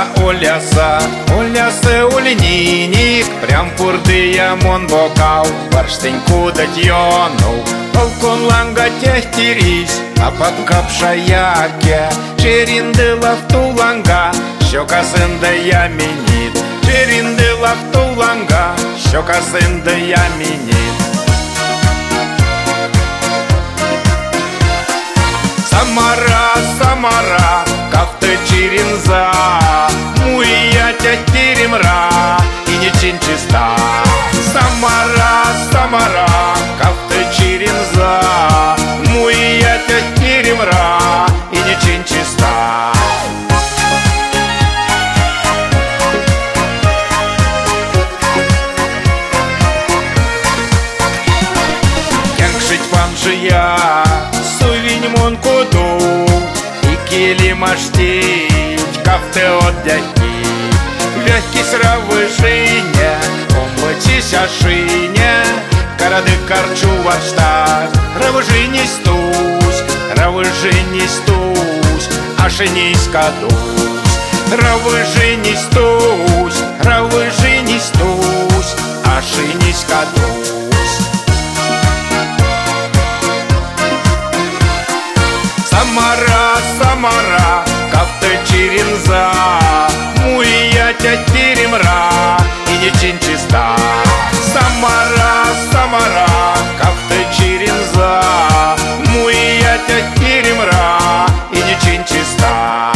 Олясы ульниник, прям пурдыя мон бокал, барштеньку датьону, полконланга техтирись, а покапша яке, чериндыла в туланга, щокасында яминит, чериндыла в туланга, щокасында яминит. Самара, кафты чиринза, муия теремра, и не чин чиста. Самара, кафты чиринза, муия теремра, и не чин чиста. Кянгшить вам же я, сувень мон коду, и кили маштить, кафте отдяки. Легкий сравы жиня, омбачись ашиня, карады карчу варштар, равы жинись тусь, ашинись кадусь, равы жинись тусь, ашинись кадусь. Самара, кафте чиринза, муия теремра, и не чин чиста. Самара, кафте чиринза, муия теремра, и не чин чиста.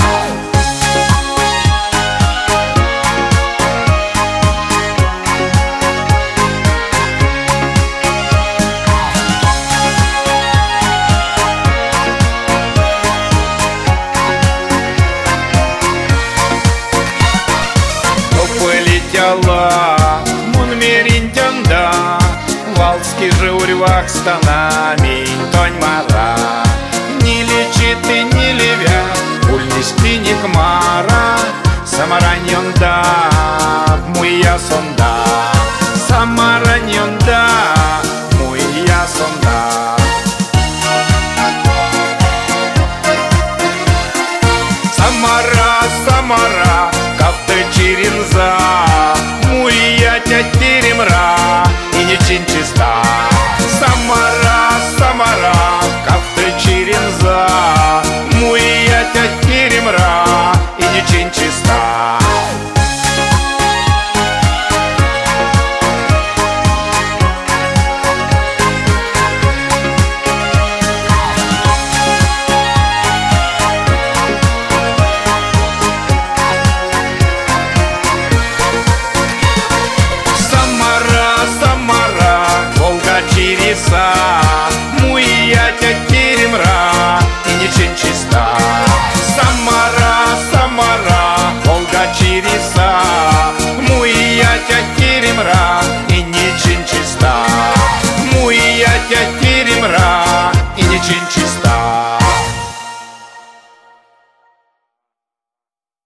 Мун меринтянда, валский же урвах станами, тонь мара. Не лечит и не левя, уль не спиник мара. Самараньонда, муя сонда, самараньонда, муя сонда. Самара, кафте чиринза, муия теремра, и не чин чиста. Самара, кафте чиринза, муия теремра, и не чин чиста. Самара, Волга чириса.